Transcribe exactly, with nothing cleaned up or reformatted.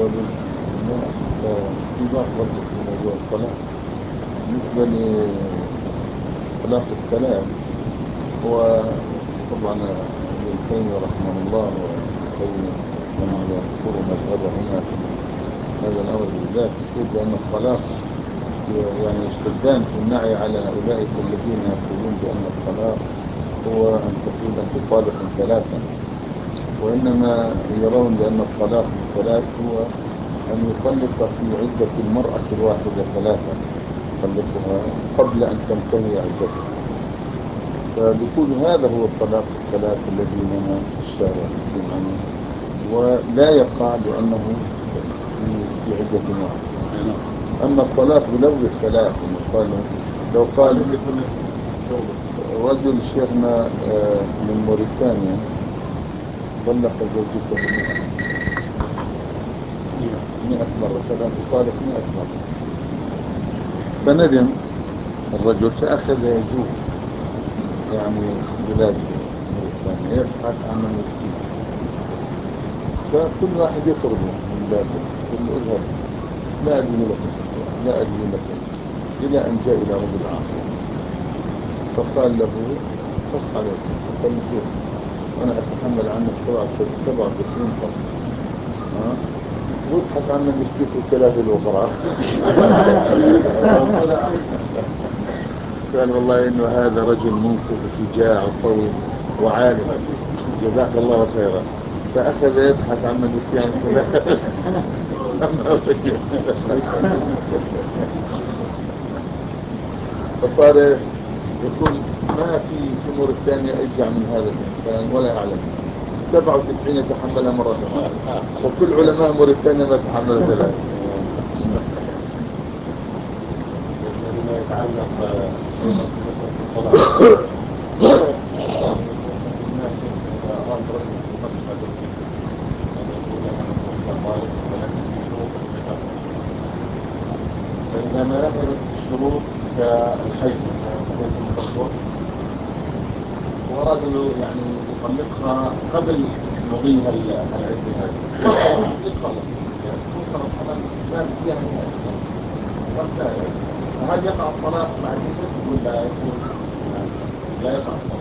وبالناس في بعض برضه في موضوع الطلاق بالنسبة لطلاق الثلاث. هو طبعا ابن تيمية رحمه الله ويبين كما يذكر مذهبه هنا في هذا الأمر بالذات، يقول بأن الطلاق يعني يشتدان في النعي على أولئك الذين يقولون بأن الطلاق هو أن تقول أن تطالق ثلاثا، وإنما يرون بأن الطلاق الثلاث هو أن يطلق في عدة المرأة الواحدة ثلاثا، يطلقها قبل أن تنتهي عدتها. فبيقول هذا هو الطلاق الثلاث الذي نهى الشارع المسلم عنه، ولا يقع لأنه في في عدة واحدة. أما الطلاق بلفظ الثلاث إنه قال لو قال رجل شيخنا آه، من موريتانيا طلق زوجته مئة مئة مرة، فلا تطالق مئة مرة. فندم الرجل فأخذ يجوب يعني بلاد موريتانيا يبحث عن من يفتيه، فكل واحد يطرده من بابه يقول له اذهب لا أدري لك فتوى لا أدري لك، إلى أن جاء إلى رجل آخر فقال له قص عليك، قال له شوف أنا أتحمل عنك سبعة وتسعين قرض ها وابحث عن من يشتكي الثلاثة الأخرى. قال والله إنه هذا رجل منصف وشجاع وقوي وعالم جزاك الله خيرا. فأخذ يبحث عن من يشتكي عن ثلاثة. فصار يقول ما في في موريتانيا أجع من هذا الإنسان ولا أعلم منه، سبعة وتسعين يتحملها مرة واحدة، وكل علماء موريتانيا ما تحملوا ثلاثة. فيما يتعلق أيضا بمسألة الطلاق، الناس إذا أراد رجل أن يطلق زوجته أن يقول لها أنت طالق ولكن بشروط النكاح، فإذا ما نفذت الشروط كالحيض حيث المتصور وأراد يعني يطلقها قبل مضي العدة هذه يطلق يعني تكون خلاص ما فيها نهاية والثالث، فهل يقع الطلاق مع الإثم ولا يكون لا يقع الطلاق؟